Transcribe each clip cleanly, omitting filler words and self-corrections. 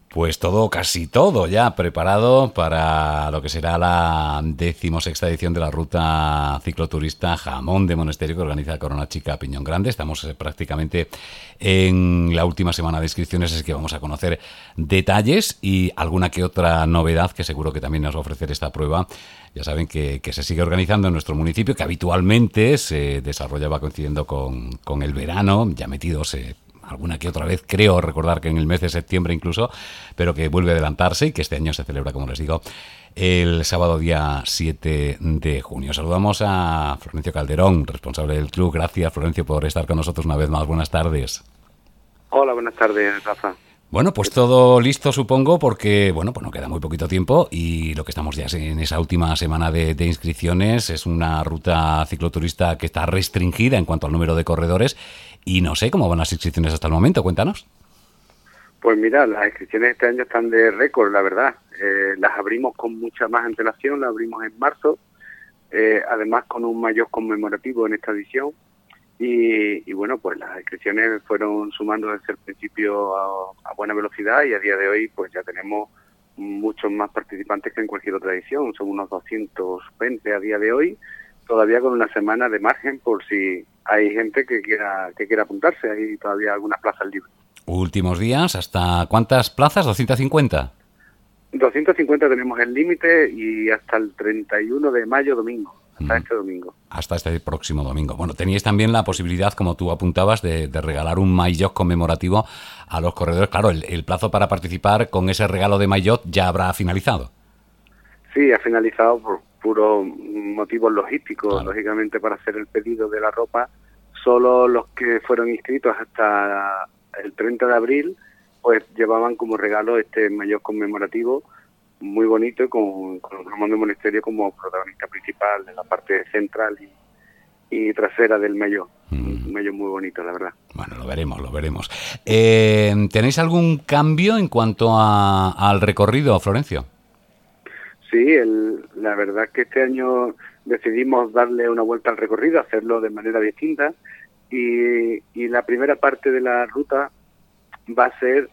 Pues todo, casi todo ya preparado para lo que será la 16ª edición de la ruta cicloturista Jamón de Monesterio que organiza Corona Chica Piñón Grande. Estamos prácticamente en la última semana de inscripciones, así que vamos a conocer detalles y alguna que otra novedad que seguro que también nos va a ofrecer esta prueba. Ya saben que se sigue organizando en nuestro municipio, que habitualmente se desarrollaba coincidiendo con el verano, ya metidos alguna que otra vez, creo recordar que en el mes de septiembre incluso, pero que vuelve a adelantarse y que este año se celebra, como les digo, el sábado día 7 de junio. Saludamos a Florencio Calderón, responsable del club. Gracias, Florencio, por estar con nosotros una vez más. Buenas tardes. Hola, buenas tardes, Rafa. Bueno, pues todo listo, supongo, porque, bueno, pues no queda muy poquito tiempo y lo que estamos ya en esa última semana de inscripciones es una ruta cicloturista que está restringida en cuanto al número de corredores y no sé cómo van las inscripciones hasta el momento. Cuéntanos. Pues mira, las inscripciones este año están de récord, la verdad. Las abrimos con mucha más antelación, las abrimos en marzo, además con un mayor conmemorativo en esta edición. Y bueno, pues las inscripciones fueron sumando desde el principio a buena velocidad y a día de hoy pues ya tenemos muchos más participantes que en cualquier otra edición. Son unos 220 a día de hoy, todavía con una semana de margen por si hay gente que quiera apuntarse. Hay todavía algunas plazas libres. Últimos días, ¿hasta cuántas plazas? ¿250? 250 tenemos el límite y hasta el 31 de mayo, domingo, hasta este domingo. Hasta este próximo domingo. Bueno, teníais también la posibilidad, como tú apuntabas, de regalar un maillot conmemorativo a los corredores. Claro, el plazo para participar con ese regalo de maillot ya habrá finalizado. Sí, ha finalizado por puros motivos logísticos. Claro. Lógicamente, para hacer el pedido de la ropa, solo los que fueron inscritos hasta el 30 de abril, pues llevaban como regalo este maillot conmemorativo muy bonito y con Jamón de Monesterio como protagonista principal en la parte central y trasera del maillot. Un maillot muy bonito, la verdad. Bueno, lo veremos. ¿Tenéis algún cambio en cuanto al recorrido, Florencio? Sí, la verdad es que este año decidimos darle una vuelta al recorrido, hacerlo de manera distinta y la primera parte de la ruta va a ser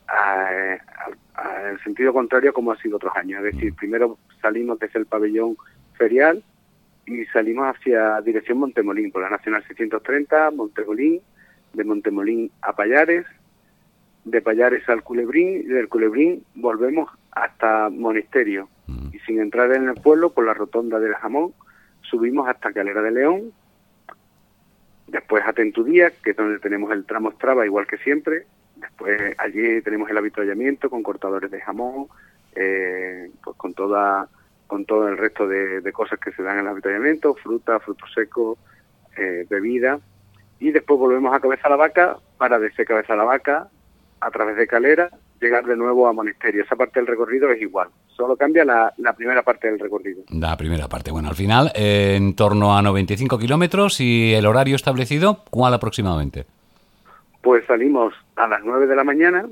en sentido contrario como ha sido otros años. Es decir, primero salimos desde el pabellón ferial y salimos hacia dirección Montemolín, por la Nacional 630, Montemolín, de Montemolín a Pallares, de Pallares al Culebrín, y del Culebrín volvemos hasta Monesterio. Y sin entrar en el pueblo, por la rotonda del Jamón, subimos hasta Calera de León, después a Tentudía, que es donde tenemos el tramo Strava, igual que siempre. Después allí tenemos el avituallamiento con cortadores de jamón, pues con todo el resto de cosas que se dan en el avituallamiento, frutos secos, bebida. Y después volvemos a Cabeza la Vaca para desde Cabeza la Vaca, a través de Calera, llegar de nuevo a Monesterio. Esa parte del recorrido es igual, solo cambia la primera parte del recorrido. La primera parte, bueno, al final en torno a 95 kilómetros y el horario establecido, ¿cuál aproximadamente? Pues salimos a las 9 de la mañana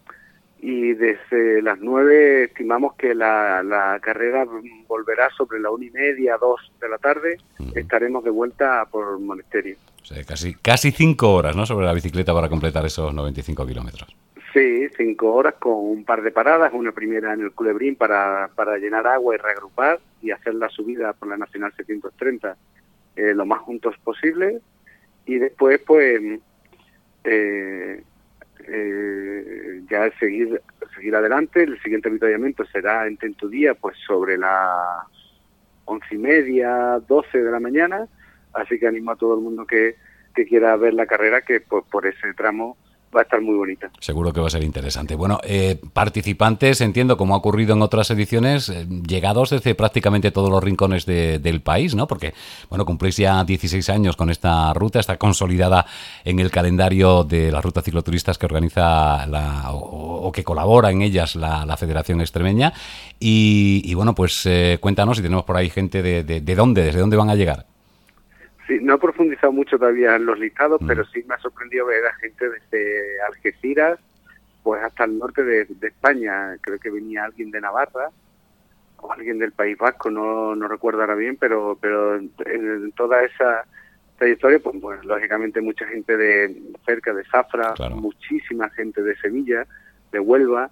y desde las 9 estimamos que la carrera volverá sobre la 1:30, 2 de la tarde. Estaremos de vuelta por Monesterio. O sea, casi 5 horas, ¿no?, sobre la bicicleta para completar esos 95 kilómetros. Sí, 5 horas con un par de paradas, una primera en el Culebrín para llenar agua y reagrupar y hacer la subida por la Nacional 730 lo más juntos posible y después pues ya seguir adelante. El siguiente avituallamiento será en Tentudía pues sobre las 11:30, 12 de la mañana, así que animo a todo el mundo que quiera ver la carrera, que por ese tramo va a estar muy bonita. Seguro que va a ser interesante. Bueno, participantes, entiendo, como ha ocurrido en otras ediciones, llegados desde prácticamente todos los rincones del país, ¿no? Porque, bueno, cumplís ya 16 años con esta ruta, está consolidada en el calendario de las rutas cicloturistas que organiza o que colabora en ellas la Federación Extremeña. Y bueno, pues cuéntanos si tenemos por ahí gente desde dónde van a llegar. Sí, no he profundizado mucho todavía en los listados, pero sí me ha sorprendido ver a gente desde Algeciras pues hasta el norte de España. Creo que venía alguien de Navarra o alguien del País Vasco, no recuerdo ahora bien, pero en toda esa trayectoria, pues lógicamente mucha gente de cerca de Zafra, claro, muchísima gente de Sevilla, de Huelva,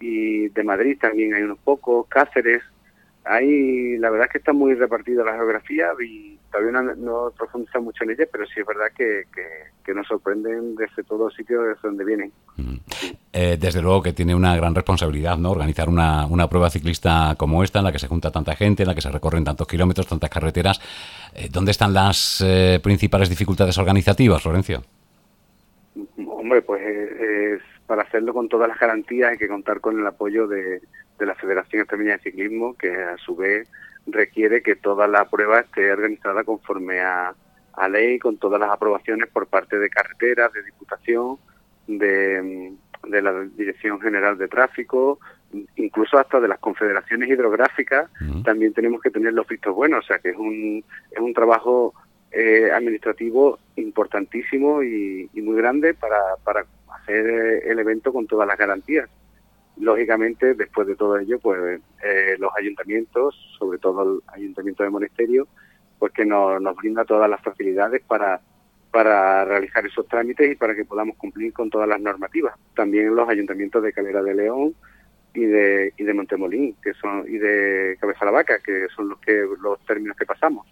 y de Madrid también hay unos pocos, Cáceres. Ahí la verdad es que está muy repartida la geografía y todavía no profundizamos mucho en ella, pero sí es verdad que nos sorprenden desde todos los sitios desde donde vienen. Desde luego que tiene una gran responsabilidad, ¿no? Organizar una prueba ciclista como esta, en la que se junta tanta gente, en la que se recorren tantos kilómetros, tantas carreteras. ¿Dónde están las principales dificultades organizativas, Florencio? Hombre, pues para hacerlo con todas las garantías hay que contar con el apoyo de la Federación Extremeña de Ciclismo, que a su vez requiere que toda la prueba esté organizada conforme a ley, con todas las aprobaciones por parte de carreteras, de Diputación, de la Dirección General de Tráfico, incluso hasta de las confederaciones hidrográficas. También tenemos que tener los vistos buenos, o sea que es un trabajo administrativo importantísimo y muy grande para hacer el evento con todas las garantías. Lógicamente, después de todo ello, pues los ayuntamientos, sobre todo el Ayuntamiento de Monesterio, pues que nos brinda todas las facilidades para realizar esos trámites y para que podamos cumplir con todas las normativas. También los ayuntamientos de Calera de León y de Montemolín, y de Cabeza la Vaca, que son los términos que pasamos.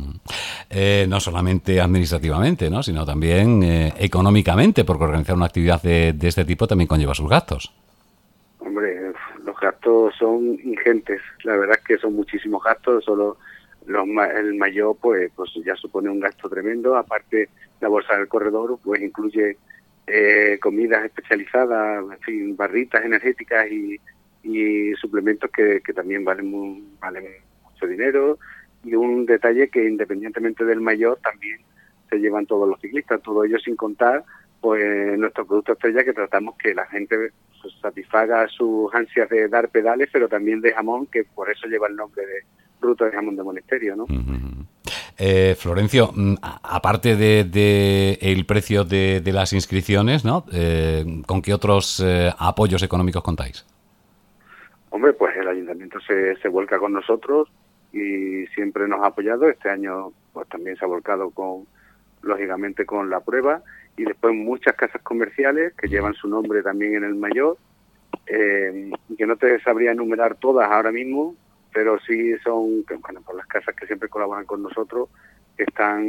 No solamente administrativamente, ¿no?, sino también económicamente, porque organizar una actividad de este tipo también conlleva sus gastos. Hombre, los gastos son ingentes. La verdad es que son muchísimos gastos. Solo el mayor pues ya supone un gasto tremendo. Aparte, la bolsa del corredor pues incluye comidas especializadas, en fin, barritas energéticas y suplementos que también valen mucho dinero. Y un detalle que, independientemente del mayor, también se llevan todos los ciclistas, todo ello sin contar pues nuestro producto estrella, que tratamos que la gente pues satisfaga sus ansias de dar pedales, pero también de jamón, que por eso lleva el nombre de Ruta de Jamón de Monesterio, ¿no? Florencio, aparte de el precio de las inscripciones, ¿no?, ¿con qué otros apoyos económicos contáis? Hombre, pues el ayuntamiento se vuelca con nosotros y siempre nos ha apoyado. Este año pues también se ha volcado lógicamente con la prueba, y después muchas casas comerciales que llevan su nombre también en el mayor, que no te sabría enumerar todas ahora mismo, pero sí son, bueno, por las casas que siempre colaboran con nosotros, que están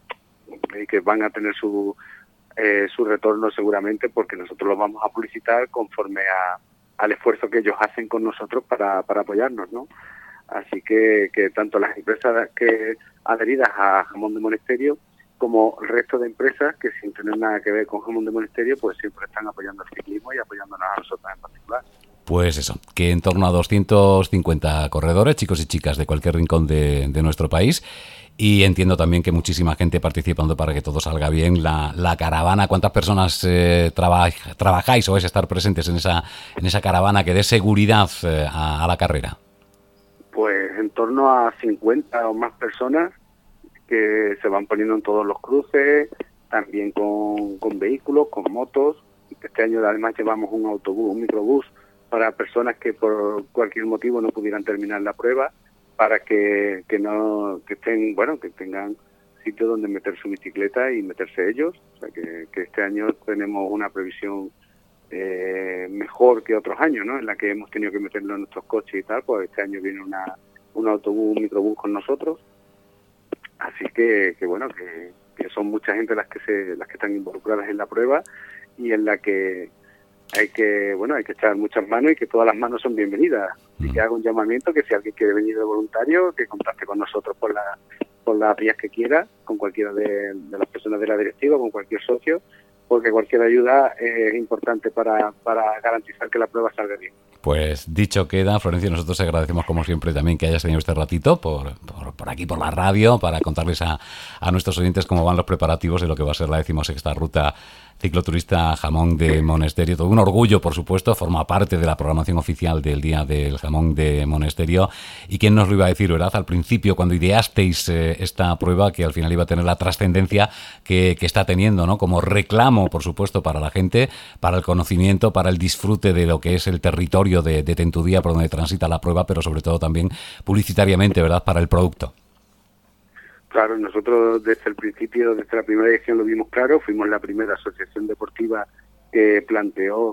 y que van a tener su retorno seguramente, porque nosotros los vamos a publicitar conforme al esfuerzo que ellos hacen con nosotros para apoyarnos, ¿no? Así que tanto las empresas que adheridas a Jamón de Monesterio como el resto de empresas que, sin tener nada que ver con Jamón de Monesterio, pues siempre están apoyando el ciclismo y apoyándonos a nosotros en particular. Pues eso, que en torno a 250 corredores, chicos y chicas de cualquier rincón de nuestro país, y entiendo también que muchísima gente participando para que todo salga bien. La caravana, ¿cuántas personas trabajáis o vais a estar presentes en esa caravana que dé seguridad a la carrera? Pues en torno a 50 o más personas que se van poniendo en todos los cruces, también con vehículos, con motos. Este año además llevamos un autobús, un microbús para personas que por cualquier motivo no pudieran terminar la prueba, para que tengan sitio donde meter su bicicleta y meterse ellos. O sea que este año tenemos una previsión mejor que otros años, ¿no?, en la que hemos tenido que meterlo en nuestros coches y tal. Pues este año viene un autobús, un microbús con nosotros. Así que son mucha gente las que están involucradas en la prueba, y en la que hay que echar muchas manos, y que todas las manos son bienvenidas. Y que haga un llamamiento, que si alguien quiere venir de voluntario, que contacte con nosotros por las vías que quiera, con cualquiera de las personas de la directiva, con cualquier socio, porque cualquier ayuda es importante para garantizar que la prueba salga bien. Pues dicho queda, Florencio, nosotros agradecemos como siempre también que hayas tenido este ratito por aquí, por la radio, para contarles a nuestros oyentes cómo van los preparativos de lo que va a ser la 16ª ruta cicloturista Jamón de Monesterio. Todo un orgullo, por supuesto, forma parte de la programación oficial del Día del Jamón de Monesterio. ¿Y quién nos lo iba a decir, verdad, al principio, cuando ideasteis esta prueba, que al final iba a tener la trascendencia que está teniendo, ¿no?, como reclamo, por supuesto, para la gente, para el conocimiento, para el disfrute de lo que es el territorio de Tentudía, por donde transita la prueba, pero sobre todo también publicitariamente, ¿verdad?, para el producto. Claro, nosotros desde el principio, desde la primera edición lo vimos claro. Fuimos la primera asociación deportiva que planteó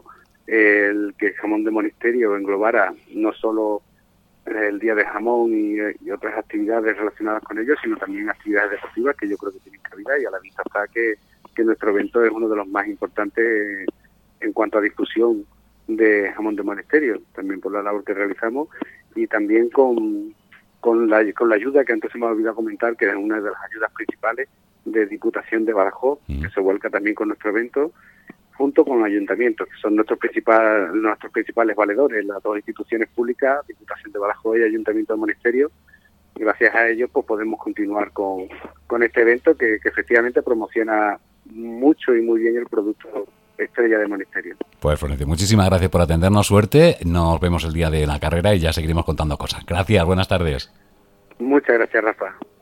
el que el jamón de Monasterio englobara no solo el día de jamón y otras actividades relacionadas con ello, sino también actividades deportivas que yo creo que tienen cabida, y a la vista está que nuestro evento es uno de los más importantes en cuanto a difusión de jamón de Monasterio, también por la labor que realizamos y también con la ayuda que antes se me ha olvidado comentar, que es una de las ayudas principales de Diputación de Badajoz, que se vuelca también con nuestro evento, junto con ayuntamientos, que son nuestros principales valedores, las dos instituciones públicas, Diputación de Badajoz y Ayuntamiento de Monasterio. Y gracias a ellos pues podemos continuar con este evento que efectivamente promociona mucho y muy bien el producto estrella de Monasterio. Pues Florencio, muchísimas gracias por atendernos, suerte, nos vemos el día de la carrera y ya seguiremos contando cosas. Gracias, buenas tardes. Muchas gracias, Rafa.